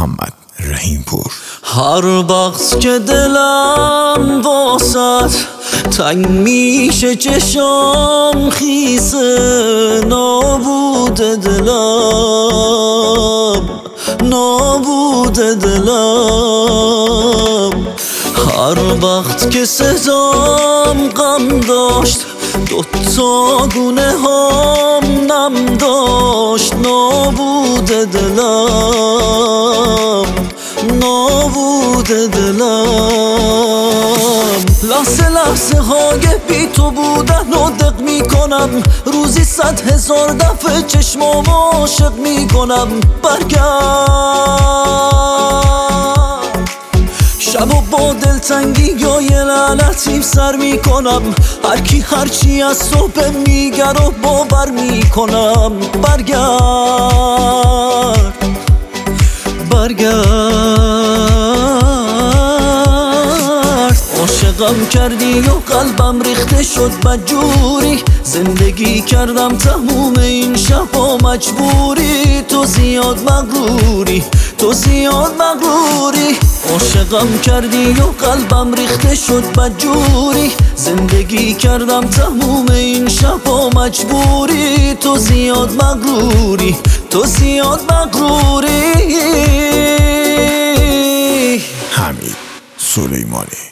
محمد رحیمپور. هر وقت که دلم واسط تنگ میشه چشام خیسه، نابود دلم نابود دلم. هر وقت که صدام غم داشت دوتا گونه هم نم داشت، نابود دلم نابود دلم. لحظه لحظه های بی تو بودن و دق میکنم، روزی 100,000 دفعه چشمام عاشق میکنم. برگرد شب و با دلتنگی یا یه لعنتی سر میکنم، هرکی هرچی از صبح میگر و باور میکنم. برگرد عاشقم کردی و قلبم ریخته شد بدجوری، زندگی کردم تموم این شبا مجبوری. تو زیاد مغروری تو زیاد مغروری. عاشقم کردی و قلبم ریخته شد بدجوری، زندگی کردم تموم این شبا مجبوری. تو زیاد مغروری تو زیاد مغروری. حمید سلیمانی.